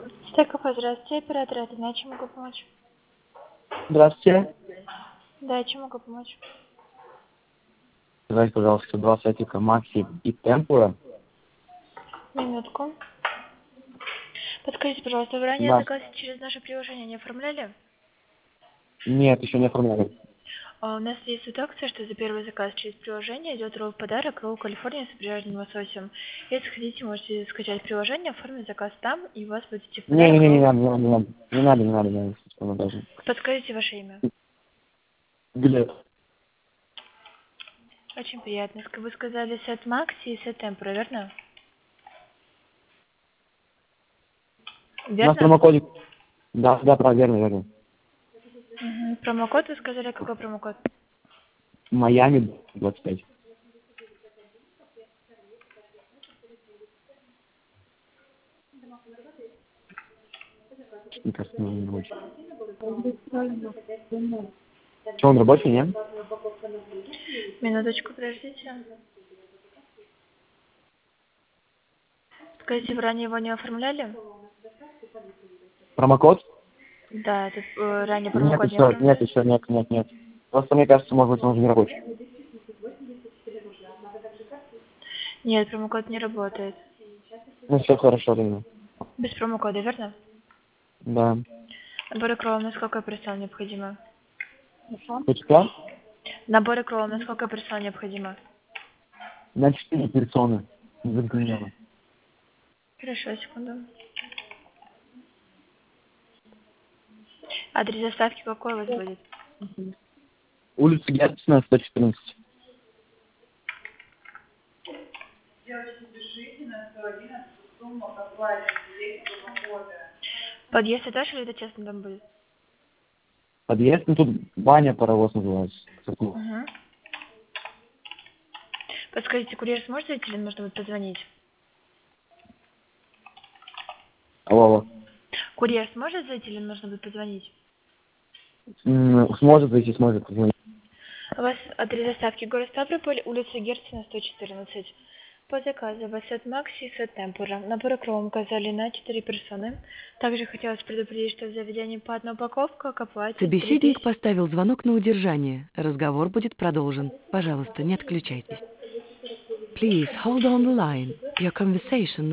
Стекова, здравствуйте, оператор, это я чем могу помочь? Здравствуйте. Да, чем могу помочь? Давайте, пожалуйста, два сетика Макси и Темпура. Минутку. Подскажите, пожалуйста, вы ранее Да. заказ через наше приложение не оформляли? Нет, еще не оформляли. У нас есть вот акция, что за первый заказ через приложение идет ролл в подарок, ролл Калифорния с пряженным лососем. Если хотите, можете скачать приложение, оформить заказ там, и у вас будет идти в подарок Не ролл. надо, не надо, не надо. Не надо, собственно, даже. Подскажите ваше имя. Билет. Очень приятно. Вы сказали сет Макси и сет Темпура, верно? У нас Верно? промокодик. Да, правильно, верно. Промокод вы сказали, какой промокод? Майами 25. Мне кажется, он не рабочий. Что, он рабочий, нет? Минуточку, подождите. Скажите, вы ранее его не оформляли? Промокод? Да, это ранее Нет, промокод не еще, оформляли? нет. Просто мне кажется, может быть, он уже не рабочий. Нет, промокод не работает. Ну, все хорошо, тогда. Без промокода, верно? Да. Набор икров на сколько персон необходимо? Почка? Набор икров на сколько персон необходимо? На 4 персоны. Заклинено. Хорошо, секунду. Адрес доставки какой у вас будет? Улица Герцена, 114. Подъезд этаж или это частный дом будет? Подъезд, ну тут баня, паровоз называется. Угу. Подскажите, курьер сможет зайти или нужно будет позвонить? Алло. Курьер сможет зайти или нужно будет позвонить? Сможет зайти, сможет позвонить. У вас адрес доставки город Ставрополь, улица Герцена, 114. По заказу у вас сет Макси и сет Темпура. Набор икров указали на 4 персоны. Также хотелось предупредить, что в заведении по одной упаковке к оплате Собеседник 3000. поставил звонок на удержание. Разговор будет продолжен. Пожалуйста, не отключайтесь. Please hold on the line. Your conversation